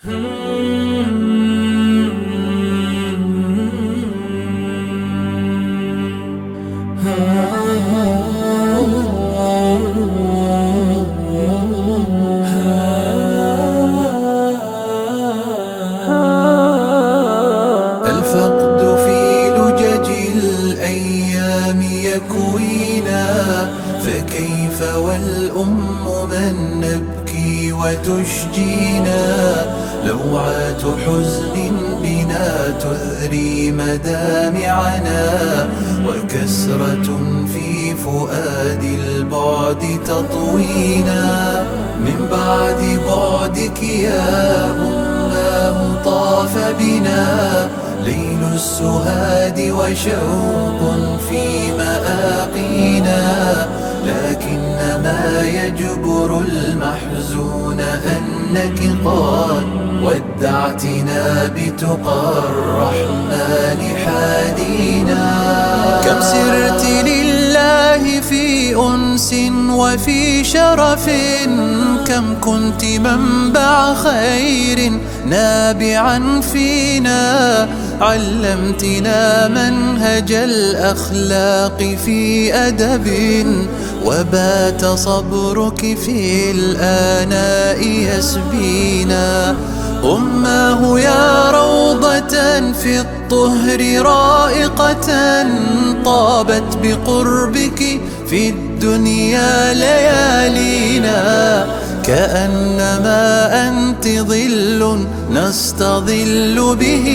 الفقد في لجج الأيام يكوينا، فكيف والأم من نبكي وتشجينا؟ لوعات حزن بنا تذري مدامعنا، وكسرة في فؤاد البعد تطوينا. من بعد بعدك يا أماه طاف بنا ليل السهاد وشوق في مآقينا، لكن ما يجبر المحزون أنك قد ودعتنا بتقى الرحمن حادينا. كم سرت لله في أنس وفي شرف، كم كنت منبع خير نابعا فينا، علمتنا منهج الأخلاق في أدب، وبات صبرك في الآناء يسبينا. أماه يا روضة في الطهر رائقة، طابت بقربك في الدنيا ليالينا، كأنما أنت ظل نستظل به،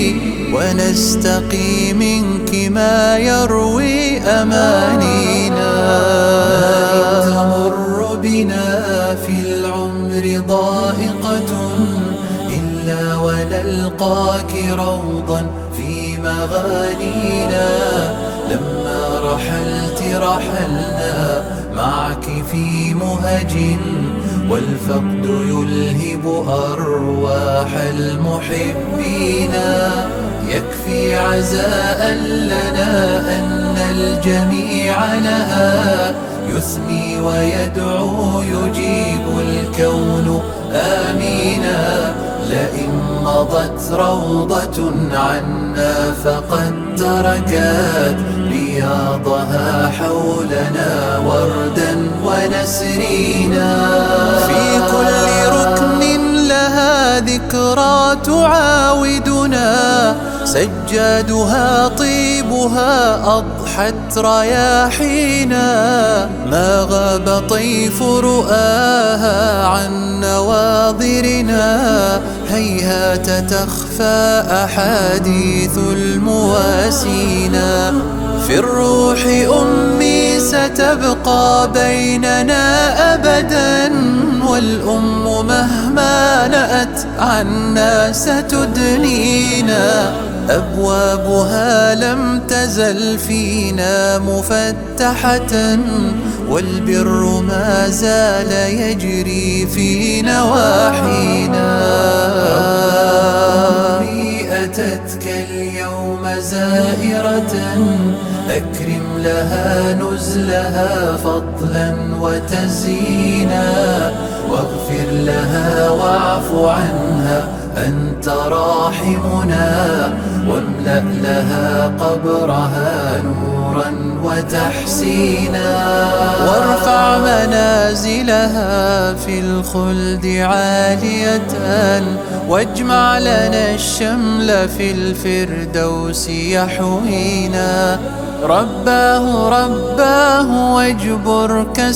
ونستقي منك ما يروي أمانينا. إن تمر بنا في العمر ضائقة، إلا ونلقاك روضا في مغانينا. لما رحلت رحلنا معك في مهج، والفقد يلهب أرواح المحبين. يكفي عزاء لنا أن الجميع لها يثني ويدعو يجيب الكون آمينا. لئن مضت روضة عنا فقد تركت رياضها حولنا وردا ونسرينا. في كل ركن لها ذكرى تعاودنا، سجادها طيبها أضحت رياحينا. ما غاب طيف رؤاها عن نواظرنا، هيهات تخفى أحاديث المواسينا. في الروح أمي ستبقى بيننا أبدا، والأم مهما نأت عنا ستدنينا. أبوابها لم تزل فينا مفتحة، والبر ما زال يجري في نواحينا. أمي أتتك اليوم زائرة، أكرم لها نزلها فضلا وتزيينا، واغفر لها واعف عنها أنت راحمنا، واملأ لها قبرها نورا وتحسينا. وارفع منازلها في الخلد عالية، واجمع لنا الشمل في الفردوس يحوينا. رباه واجبر كسر